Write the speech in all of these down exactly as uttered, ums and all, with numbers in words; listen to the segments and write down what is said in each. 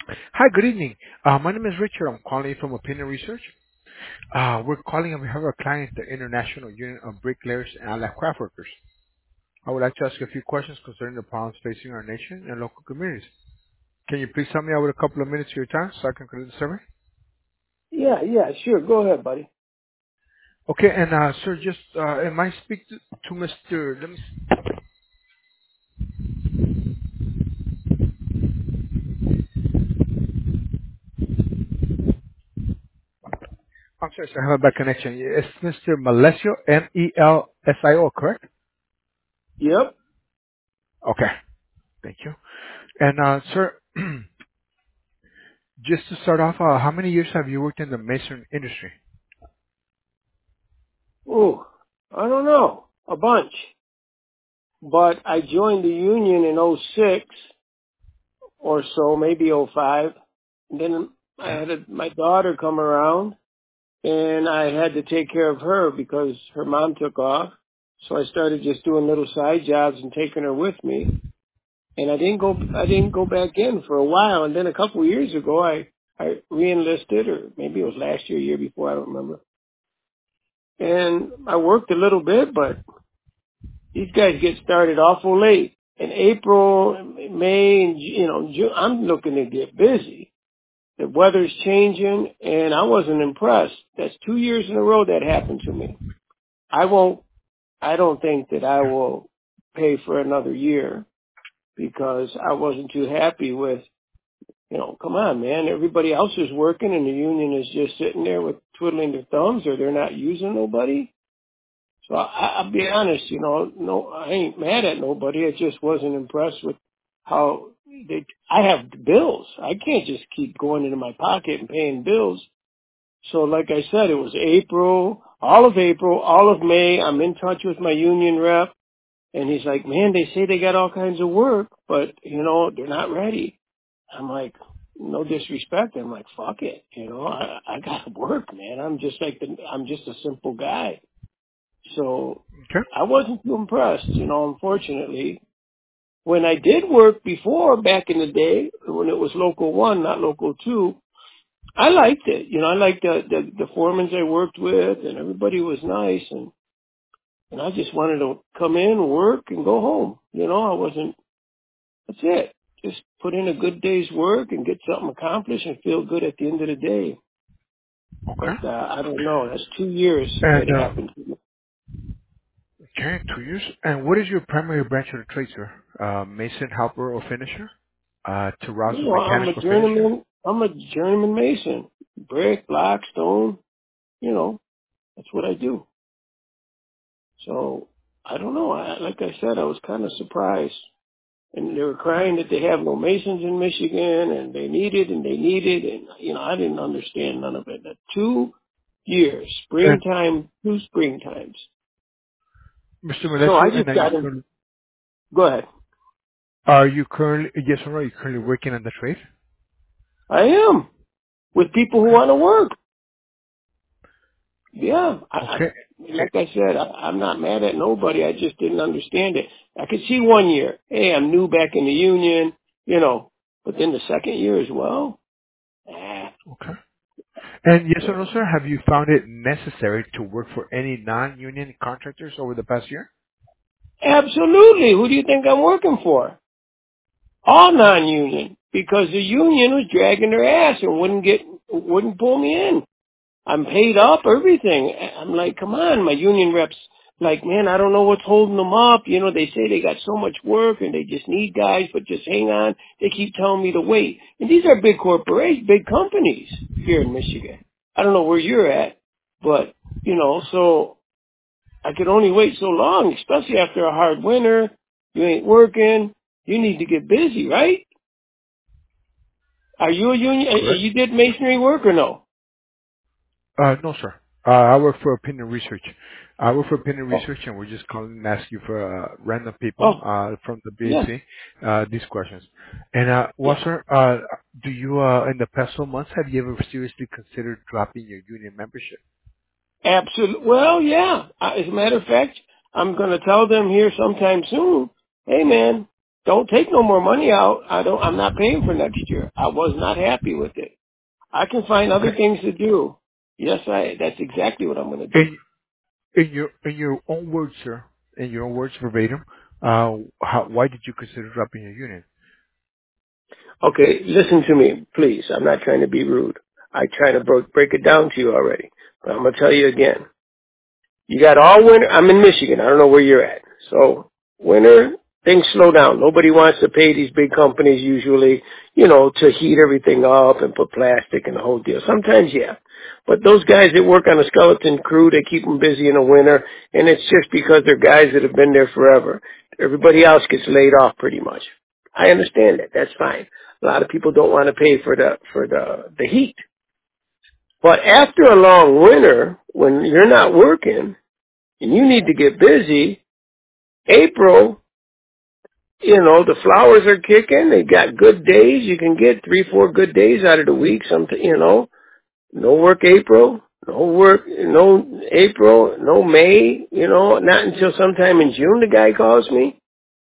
Hi, good evening. Uh, my name is Richard. I'm calling from Opinion Research. Uh, we're calling on behalf of our client, the International Union of Bricklayers and Allied Craft Workers. I would like to ask you a few questions concerning the problems facing our nation and local communities. Can you please help me out with a couple of minutes of your time so I can complete the survey? Yeah, yeah, sure. Go ahead, buddy. Okay, and uh, sir, just uh, am I speak to, to Mister Let me. I'm sorry, sir, I have a bad connection. It's Mister Malesio, M E L S I O, correct? Yep. Okay, thank you. And uh, sir, just to start off, uh, how many years have you worked in the mason industry? Ooh, I don't know. A bunch. But I joined the union in oh six or so, maybe oh five. And then I Okay. had a, my daughter come around and I had to take care of her because her mom took off. So I started just doing little side jobs and taking her with me. And I didn't go, I didn't go back in for a while. And then a couple of years ago, I, I re-enlisted, or maybe it was last year, year before, I don't remember. And I worked a little bit, but these guys get started awful late. In April, May, and you know, June, I'm looking to get busy. The weather's changing, and I wasn't impressed. That's two years in a row that happened to me. I won't. I don't think that I will pay for another year because I wasn't too happy with. You know, come on, man. Everybody else is working, and the union is just sitting there with twiddling their thumbs, or they're not using nobody. So I, I'll be honest, you know, no, I ain't mad at nobody. I just wasn't impressed with how they, I have bills. I can't just keep going into my pocket and paying bills. So like I said, it was April, all of April, all of May. I'm in touch with my union rep and he's like, man, they say they got all kinds of work, but you know, they're not ready. I'm like, no disrespect. I'm like, fuck it. You know, I, I gotta work, man. I'm just like, the, I'm just a simple guy. So Okay. I wasn't too impressed, you know, unfortunately. When I did work before, back in the day, when it was local one, not local two, I liked it. You know, I liked the, the, the foremans I worked with and everybody was nice and, and I just wanted to come in, work and go home. You know, I wasn't, that's it. Just put in a good day's work and get something accomplished and feel good at the end of the day. Okay. But, uh, I don't know. That's two years that And uh, happened to me. okay, two years. And what is your primary branch of the trade, sir? Uh, mason, helper, or finisher? Uh, You terrazzo, know, I'm a mechanic, or finisher? journeyman. I'm a journeyman mason. Brick, block, stone. You know, that's what I do. So I don't know. I, like I said, I was kind of surprised, and they were crying that they have no masons in Michigan, and they need it, and they need it, and you know, I didn't understand none of it. The two years, And springtime, two springtimes. Mister So I Melesio, and just are you got to currently, go ahead. are you currently, yes or no, are you currently working on the trade? I am with people who Okay. want to work. Yeah, I, I Okay. like I said, I, I'm not mad at nobody. I just didn't understand it. I could see one year, hey, I'm new back in the union, you know, but then the second year as well. Ah, Okay. And yes or yeah, no, sir, have you found it necessary to work for any non-union contractors over the past year? absolutely. Who do you think I'm working for? All non-union, because the union was dragging their ass and wouldn't get, wouldn't pull me in. I'm paid up, everything. I'm like, come on, my union reps, like, man, I don't know what's holding them up. You know, they say they got so much work and they just need guys, but just hang on. They keep telling me to wait. And these are big corporations, big companies here in Michigan. I don't know where you're at, but, you know, so I could only wait so long, especially after a hard winter. You ain't working. You need to get busy, right? Are you a union? uh, Correct. You did masonry work or no? Uh, no, sir. Uh, I work for Opinion Research. I work for Opinion Oh, Research, and we're just calling and ask you for uh, random people oh, uh, from the yeah, B S C uh, these questions. And uh, well, yeah. sir, uh, do you uh, in the past few months have you ever seriously considered dropping your union membership? Absolutely. Well, yeah. I- As a matter of fact, I'm going to tell them here sometime soon. Hey, man, don't take no more money out. I don't, I'm not paying for next year. I was not happy with it. I can find other Okay. things to do. Yes, I, that's exactly what I'm going to do. In in your in your own words, sir, in your own words verbatim, uh, how, why did you consider dropping your unit? Okay, listen to me, please. I'm not trying to be rude. I try to bro- break it down to you already. But I'm going to tell you again. You got all winter. I'm in Michigan. I don't know where you're at. So winter, things slow down. Nobody wants to pay these big companies usually, you know, to heat everything up and put plastic and the whole deal. Sometimes, yeah. But those guys that work on a skeleton crew, they keep them busy in the winter, and it's just because they're guys that have been there forever. Everybody else gets laid off pretty much. I understand that. That's fine. A lot of people don't want to pay for the for the the heat. But after a long winter, when you're not working, and you need to get busy, April, you know, the flowers are kicking. They got good days. You can get three, four good days out of the week. Some, you know, no work April, no work, no April, no May, you know, not until sometime in June the guy calls me.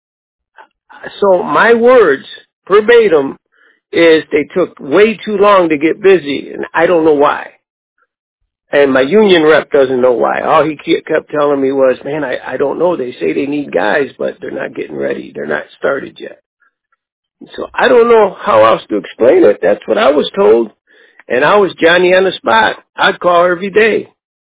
So my words, verbatim, is they took way too long to get busy, and I don't know why. And my union rep doesn't know why. All he ke- kept telling me was, man, I, I don't know. They say they need guys, but they're not getting ready. They're not started yet. So I don't know how else to explain it. That's what I was told. And I was Johnny on the spot. I'd call her every day.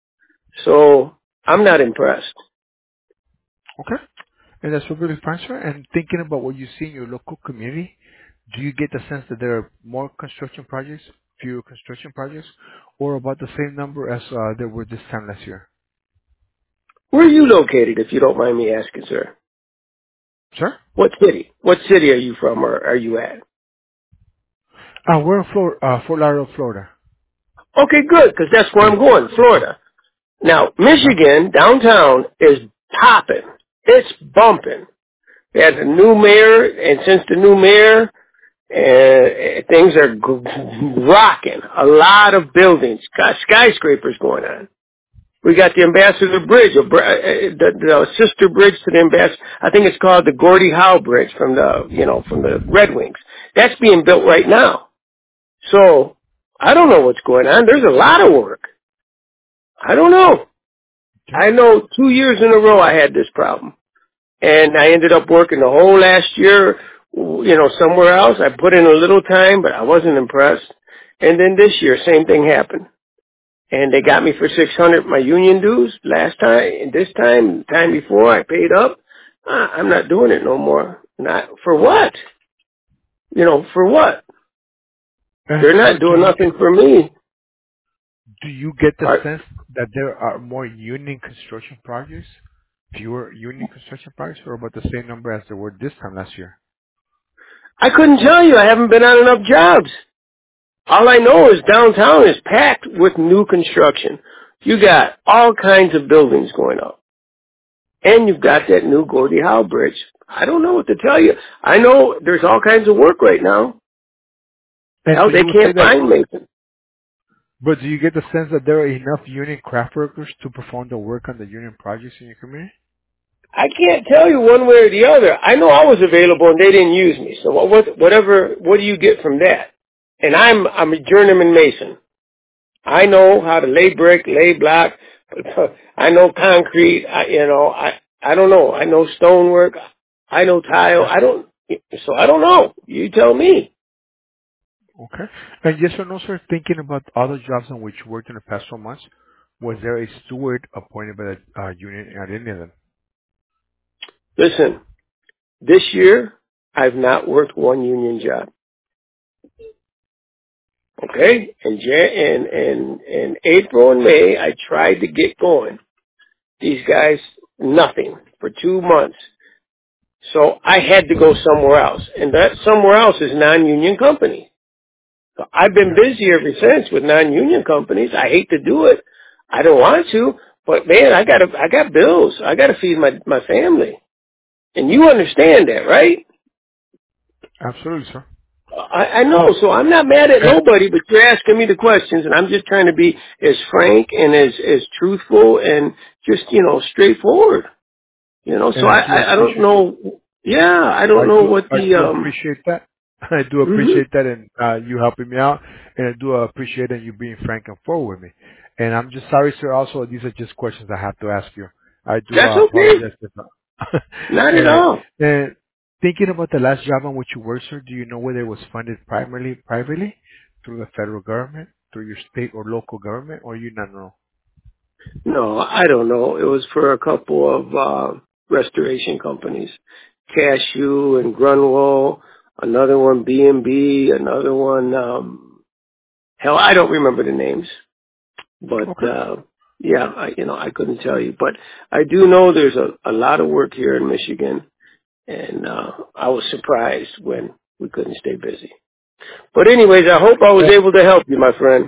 So I'm not impressed. Okay. And that's perfectly fine, sir. And thinking about what you see in your local community, do you get the sense that there are more construction projects, fewer construction projects, or about the same number as uh, there were this time last year? Where are you located, if you don't mind me asking, sir? Sir? What city? What city are you from or are you at? Uh, we're in Flor- uh, Fort Lauderdale, Florida. Okay, good, because that's where I'm going, Florida. Now, Uh-huh. Michigan, downtown, is popping. It's bumping. They had a new mayor, and since the new mayor, uh, things are g- rocking. A lot of buildings, got skyscrapers going on. We got the Ambassador Bridge, a br- uh, the, the sister bridge to the Ambassador. I think it's called the Gordie Howe Bridge from the, you know, from the Red Wings. That's being built right now. So I don't know what's going on. There's a lot of work. I don't know. Okay. I know two years in a row I had this problem. And I ended up working the whole last year, you know, somewhere else. I put in a little time, but I wasn't impressed. And then this year, same thing happened. And they got me for six hundred my union dues last time. And this time, the time before, I paid up. Uh, I'm not doing it no more. Not for what? You know, for what? And They're sir, not do doing you nothing for me. do you get the Are, sense that there are more union construction projects, fewer union construction projects, or about the same number as there were this time last year? I couldn't tell you. I haven't been on enough jobs. All I know is downtown is packed with new construction. You got all kinds of buildings going up. And you've got that new Gordie Howe Bridge. I don't know what to tell you. I know there's all kinds of work right now. And Hell, so they you would say can't that, find Mason. but do you get the sense that there are enough union craft workers to perform the work on the union projects in your community? I can't tell you one way or the other. I know I was available and they didn't use me. So what, what, whatever, what do you get from that? And I'm, I'm a journeyman mason. I know how to lay brick, lay block. I know concrete. I, you know, I, I don't know. I know stonework. I know tile. Okay. I don't, so I don't know. You tell me. Okay. And yes or no, sir, thinking about other jobs on which you worked in the past four months, was there a steward appointed by the uh, union at any of them? Listen, this year, I've not worked one union job. Okay? In, Jan- in, in, in April and May, I tried to get going. These guys, nothing for two months. So I had to go somewhere else. And that somewhere else is non-union company. So I've been Yeah, busy ever since with non-union companies. I hate to do it. I don't want to, but man, I gotta, I got bills. I gotta feed my, my family. And you understand that, right? absolutely, sir. I, I know, so I'm not mad at And, nobody, but you're asking me the questions, and I'm just trying to be as frank and as as truthful and just you know straightforward. You know, so and I I do I, I don't appreciate know. Yeah, I I don't know do what I the do um. appreciate that. I do hmm appreciate that, and uh, you helping me out, and I do appreciate that you being frank and forward with me. And I'm just sorry, sir. Also, these are just questions I have to ask you. I do That's uh, okay. apologize for that. Not at and, all. and thinking about the last job on which you worked, sir, do you know whether it was funded primarily privately through the federal government, through your state or local government, or you not know? No, I don't know. It was for a couple of uh, restoration companies, Cashew and Grunwald. Another one, B and B. Another one, um, hell, I don't remember the names. But Okay. uh, yeah, I, you know, I couldn't tell you. But I do know there's a, a lot of work here in Michigan, and uh, I was surprised when we couldn't stay busy. But anyways, I hope I was Yeah. able to help you, my friend.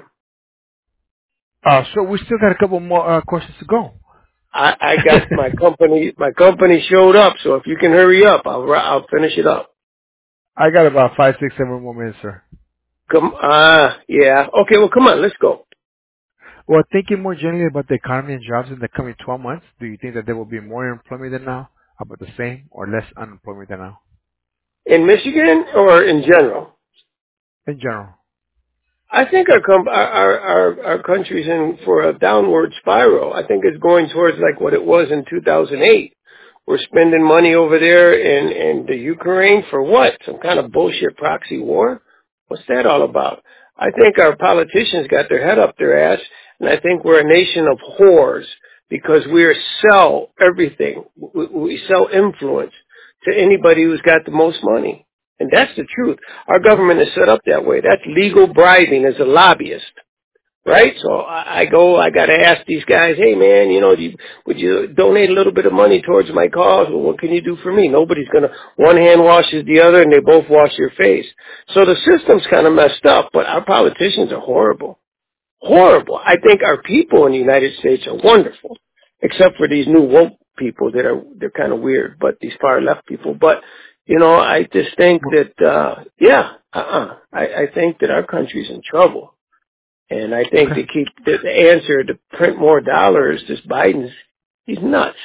Uh, so we still got a couple more uh, questions to go. I, I got my company. My company showed up, so if you can hurry up, I'll ri- I'll finish it up. I got about five, six, seven more minutes, sir. Come, ah, yeah. Okay, well, come on, let's go. Well, thinking more generally about the economy and jobs in the coming twelve months, do you think that there will be more employment than now, about the same, or less unemployment than now, In Michigan or in general? in general? I think our, com- our our our our country's in for a downward spiral. I think it's going towards like what it was in two thousand eight. We're spending money over there in in the Ukraine for what? Some kind of bullshit proxy war? What's that all about? I think our politicians got their head up their ass, and I think we're a nation of whores because we are sell everything. We, we sell influence to anybody who's got the most money. And that's the truth. Our Okay. government is set up that way. That's legal bribing as a lobbyist, right? So I, I go, I got to ask these guys, hey man, you know, do you, would you donate a little bit of money towards my cause? Well, what can you do for me? Nobody's going to, one hand washes the other and they both wash your face. So the system's kind of messed up, but our politicians are horrible. Horrible. I think our people in the United States are wonderful, except for these new woke people that are they're kind of weird, but these far left people. But you know, I just think Well, that uh yeah, uh-uh. I, I think that our country's in trouble, and I think okay. to keep the, the answer to print more dollars, this Biden's he's nuts.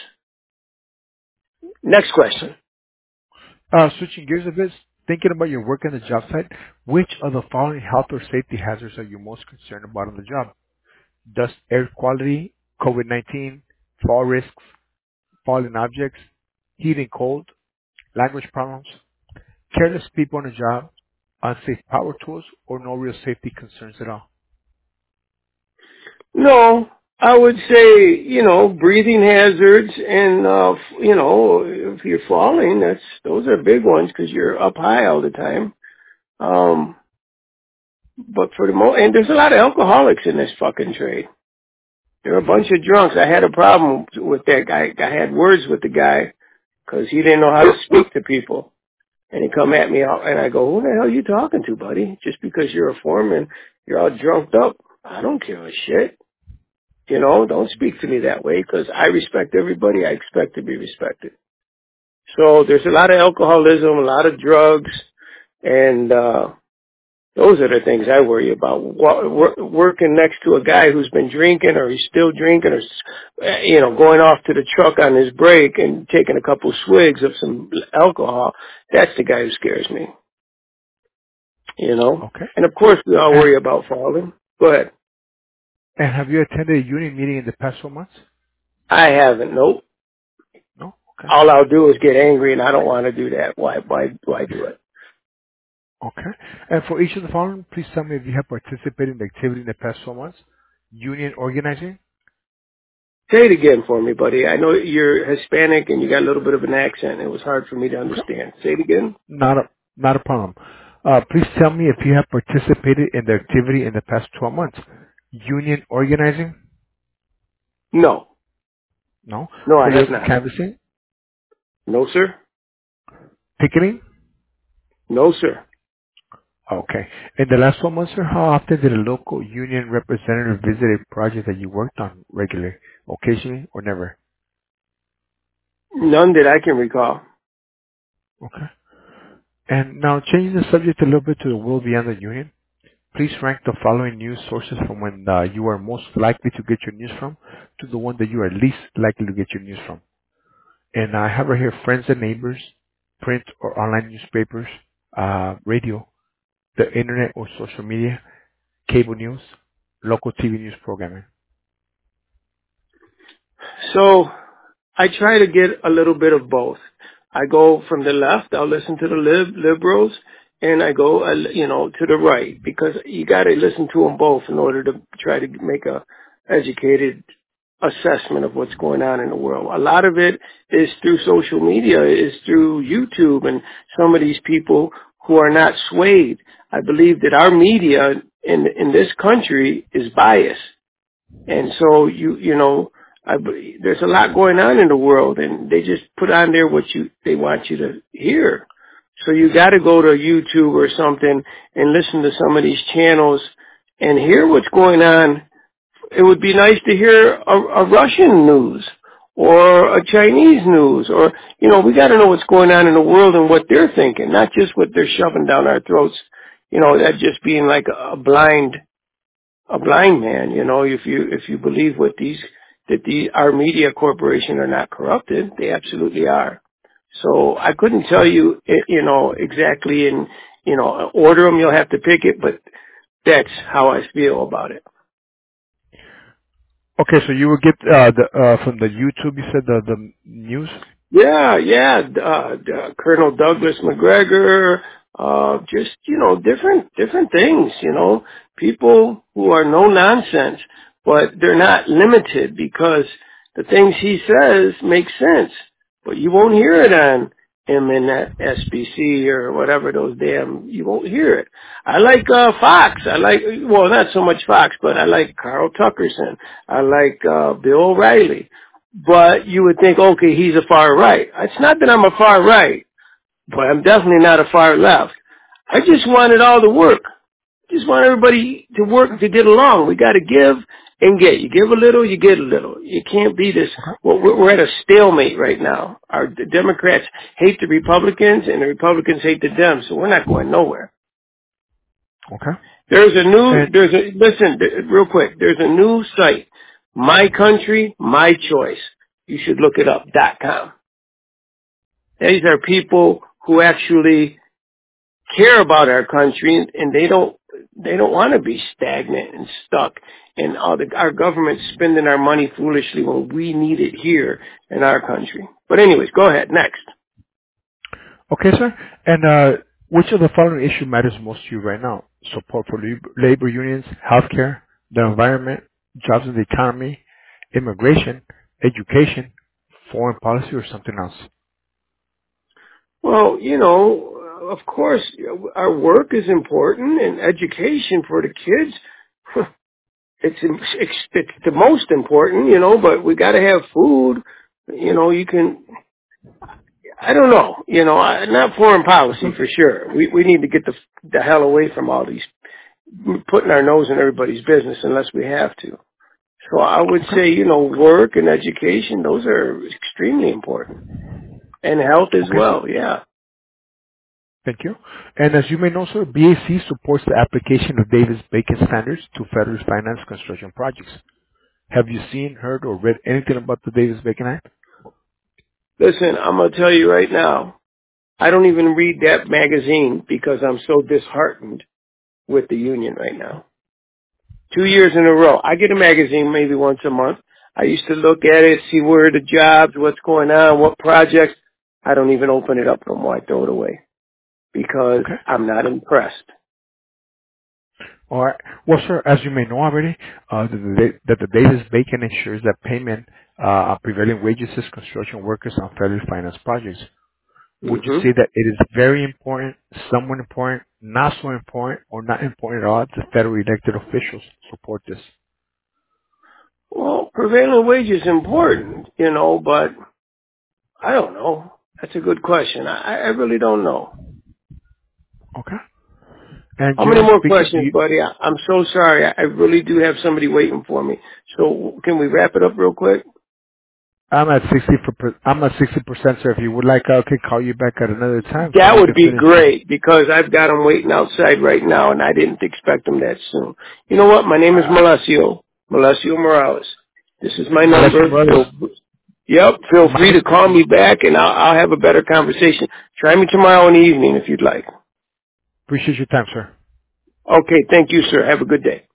Next Okay. question. Uh, switching gears a bit, thinking about your work on the job site, which of the following health or safety hazards are you most concerned about on the job? Dust air quality, COVID nineteen, fall risks, falling objects, heat and cold, language problems, careless people on the job, unsafe power tools, or no real safety concerns at all? No, I would say, you know, breathing hazards and, uh, f- you know, if you're falling, that's, those are big ones because you're up high all the time. Um, but for the most, and there's a lot of alcoholics in this fucking trade. There are a bunch of drunks. I had a problem with that guy. I had words with the guy because he didn't know how to speak to people. And he come at me out, and I go, who the hell are you talking to, buddy? Just because you're a foreman, you're all drunked up. I don't give a shit. You know, don't speak to me that way because I respect everybody. I expect to be respected. So there's a lot of alcoholism, a lot of drugs, and uh those are the things I worry about. Wa- wor- Working next to a guy who's been drinking or he's still drinking or, uh, you know, going off to the truck on his break and taking a couple swigs of some alcohol, that's the guy who scares me, you know? Okay. And of course we all And, worry about falling. Go ahead. and have you attended a union meeting in the past four months? I haven't. Nope. No? Okay. All I'll do is get angry and I don't want to do that. Why, why, why do it? Okay. And for each of the following, please tell me if you have participated in the activity in the past four months. Union organizing? Say it again for me, buddy. I know you're Hispanic and you got a little bit of an accent. It was hard for me to Okay. understand. Say it again. Not a, not a problem. Uh, please tell me if you have participated in the activity in the past twelve months. Union organizing? No. No. No, I have Political not. canvassing? No, sir. Picketing? No, sir. Okay. In the last twelve months, sir, how often did a local union representative visit a project that you worked on regularly? Occasionally or never? None that I can recall. Okay. And now changing the subject a little bit to the world beyond the union. Please rank the following news sources from when uh, you are most likely to get your news from to the one that you are least likely to get your news from. And I have right here friends and neighbors, print or online newspapers, uh, radio, the internet or social media, cable news, local T V news programming. So I try to get a little bit of both. I go from the left, I'll listen to the lib- liberals, and I go, uh, you know, to the right, because you got to listen to them both in order to try to make a educated assessment of what's going on in the world. A lot of it is through social media, is through YouTube, and some of these people who are not swayed. I believe that our media in in this country is biased. And so you, you know, I, be- there's a lot going on in the world, and they just put on there what you, they want you to hear. So you got to go to YouTube or something and listen to some of these channels and hear what's going on. It would be nice to hear a, a Russian news or a Chinese news, or, you know, we got to know what's going on in the world and what they're thinking, not just what they're shoving down our throats. You know, that just being like a blind a blind man, you know, if you if you believe what these that the our media corporation are not corrupted, they absolutely are. So I couldn't tell you, eh, you know, exactly in you know order them. You'll have to pick it, but that's how I feel about it. Okay, so you will get uh, the uh, from the YouTube. You said the the news. Yeah, yeah. Uh, uh, Colonel Douglas McGregor, uh, just you know, different different things. You know, people who are no nonsense, but they're not limited because the things he says make sense. But you won't hear it on M N S B C or whatever those damn. You won't hear it. I like uh, Fox. I like well, not so much Fox, but I like Carl Tuckerson. I like uh, Bill O'Reilly. But you would think, okay, he's a far right. It's not that I'm a far right, but I'm definitely not a far left. I just want it all to work. Just want everybody to work to get along. We got to give and get. You give a little, you get a little. It can't be this. Okay. Well, we're we're at a stalemate right now. Our the Democrats hate the Republicans, and the Republicans hate the Dems. So we're not going nowhere. Okay. There's a new. And There's a listen th- real quick. There's a new site. My country, my choice. You should look it up. Dot com. These are people who actually care about our country, and, and they don't they don't want to be stagnant and stuck. And all the, our government's spending our money foolishly when we need it here in our country. But anyways, go ahead. Next. okay, sir. And uh, which of the following issue matters most to you right now? Support for lab- labor unions, healthcare, the environment, jobs in the economy, immigration, education, foreign policy, or something else? Well, you know, of course, our work is important, and education for the kids. It's, it's it's the most important, you know. But we got to have food. You know, you can. I don't know. You know, I, not foreign policy for sure. We we need to get the the hell away from all these putting our nose in everybody's business unless we have to. So I would Okay. say, you know, work and education, those are extremely important, and health as Okay, sir. well. Yeah. Thank you. And as you may know, sir, B A C supports the application of Davis-Bacon standards to federally financed construction projects. Have you seen, heard, or read anything about the Davis-Bacon Act? Listen, I'm gonna tell you right now. I don't even read that magazine because I'm so disheartened with the union right now. Two years in a row. I get a magazine maybe once a month. I used to look at it, see where the jobs, what's going on, what projects. I don't even open it up no more. I throw it away because Okay. I'm not impressed. All right. Well, sir, as you may know already, uh, that the, that the Davis-Bacon ensures that payment uh, of prevailing wages is construction workers on federally financed projects. Would you hmm say that it is very important, somewhat important, not so important, or not important at all that federal elected officials support this? Well, prevailing wage is important, you know, but I don't know. That's a good question. I, I really don't know. Okay. And How many generally more speaking, do questions, you, buddy? I, I'm so sorry. I, I really do have somebody waiting for me. So can we wrap it up real quick? I'm at sixty for, I'm at sixty percent, sir. If you would like, I could call you back at another time so That we would can be finish this. great because I've got them waiting outside right now and I didn't expect them that soon. You know what? My name is Uh, Malesio, Malesio Morales. This is my Melissa number. Morales. So Yep. Feel My free to call me back, and I'll, I'll have a better conversation. Try me tomorrow in the evening if you'd like. appreciate your time, sir. Okay. Thank you, sir. Have a good day.